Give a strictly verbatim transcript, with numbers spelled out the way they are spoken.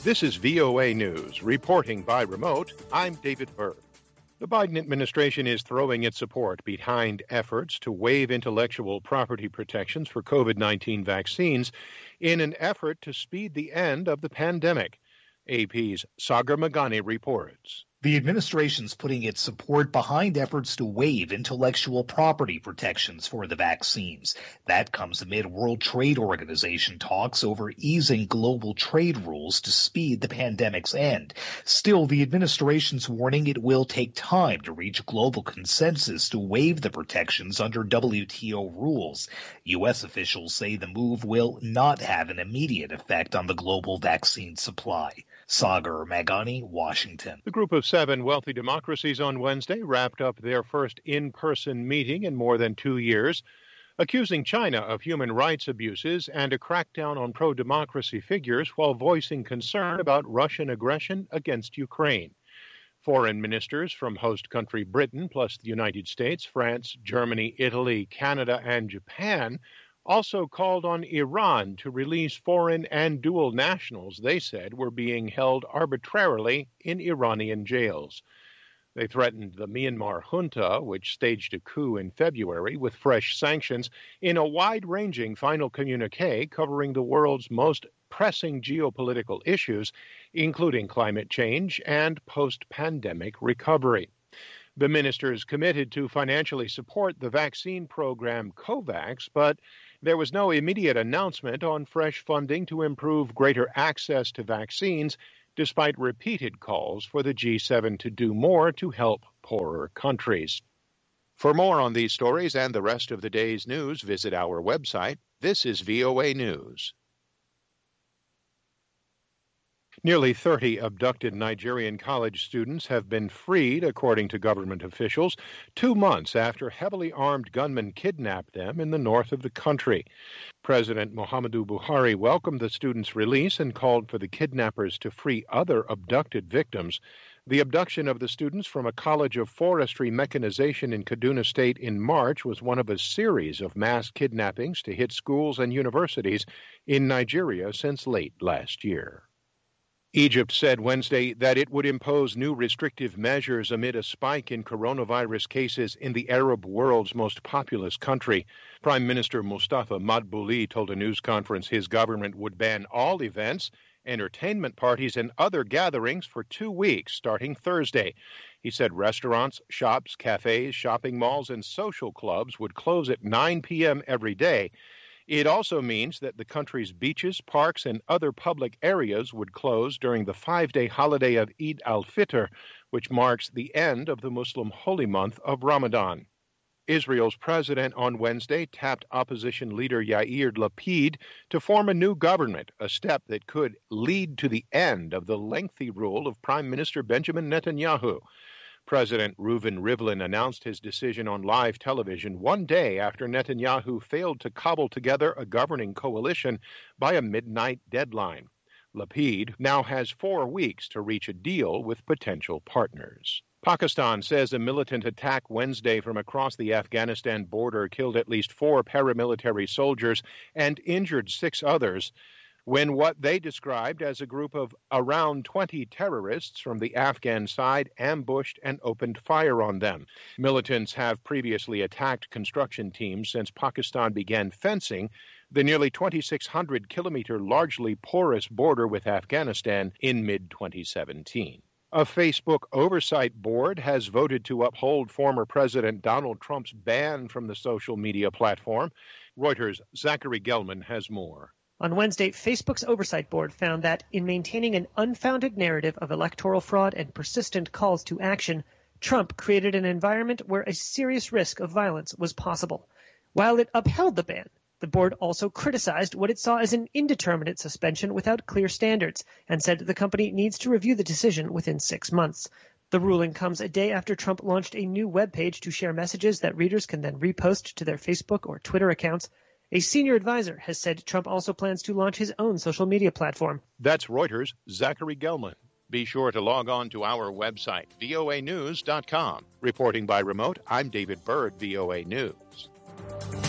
This is V O A News. Reporting by remote, I'm David Berg. The Biden administration is throwing its support behind efforts to waive intellectual property protections for COVID nineteen vaccines in an effort to speed the end of the pandemic. A P's Sagar Meghani reports. The administration's putting its support behind efforts to waive intellectual property protections for the vaccines. That comes amid World Trade Organization talks over easing global trade rules to speed the pandemic's end. Still, the administration's warning it will take time to reach global consensus to waive the protections under W T O rules. U S officials say the move will not have an immediate effect on the global vaccine supply. Sagar Meghani, Washington. The group of seven wealthy democracies on Wednesday wrapped up their first in-person meeting in more than two years, accusing China of human rights abuses and a crackdown on pro-democracy figures while voicing concern about Russian aggression against Ukraine. Foreign ministers from host country Britain, plus the United States, France, Germany, Italy, Canada, and Japan also called on Iran to release foreign and dual nationals they said were being held arbitrarily in Iranian jails. They threatened the Myanmar junta, which staged a coup in February, with fresh sanctions in a wide-ranging final communique covering the world's most pressing geopolitical issues, including climate change and post-pandemic recovery. The ministers committed to financially support the vaccine program COVAX, but there was no immediate announcement on fresh funding to improve greater access to vaccines, despite repeated calls for the G seven to do more to help poorer countries. For more on these stories and the rest of the day's news, visit our website. This is V O A News. Nearly thirty abducted Nigerian college students have been freed, according to government officials, two months after heavily armed gunmen kidnapped them in the north of the country. President Muhammadu Buhari welcomed the students' release and called for the kidnappers to free other abducted victims. The abduction of the students from a college of forestry mechanization in Kaduna State in March was one of a series of mass kidnappings to hit schools and universities in Nigeria since late last year. Egypt said Wednesday that it would impose new restrictive measures amid a spike in coronavirus cases in the Arab world's most populous country. Prime Minister Mustafa Madbouli told a news conference his government would ban all events, entertainment parties, and other gatherings for two weeks starting Thursday. He said restaurants, shops, cafes, shopping malls, and social clubs would close at nine p.m. every day. It also means that the country's beaches, parks, and other public areas would close during the five-day holiday of Eid al-Fitr, which marks the end of the Muslim holy month of Ramadan. Israel's president on Wednesday tapped opposition leader Yair Lapid to form a new government, a step that could lead to the end of the lengthy rule of Prime Minister Benjamin Netanyahu. President Reuven Rivlin announced his decision on live television one day after Netanyahu failed to cobble together a governing coalition by a midnight deadline. Lapid now has four weeks to reach a deal with potential partners. Pakistan says a militant attack Wednesday from across the Afghanistan border killed at least four paramilitary soldiers and injured six others, when what they described as a group of around twenty terrorists from the Afghan side ambushed and opened fire on them. Militants have previously attacked construction teams since Pakistan began fencing the nearly twenty-six hundred kilometer largely porous border with Afghanistan in mid twenty seventeen. A Facebook oversight board has voted to uphold former President Donald Trump's ban from the social media platform. Reuters' Zachary Gelman has more. On Wednesday, Facebook's oversight board found that in maintaining an unfounded narrative of electoral fraud and persistent calls to action, Trump created an environment where a serious risk of violence was possible. While it upheld the ban, the board also criticized what it saw as an indeterminate suspension without clear standards and said the company needs to review the decision within six months. The ruling comes a day after Trump launched a new webpage to share messages that readers can then repost to their Facebook or Twitter accounts. A senior advisor has said Trump also plans to launch his own social media platform. That's Reuters' Zachary Gelman. Be sure to log on to our website, V O A news dot com. Reporting by remote, I'm David Berg, V O A News.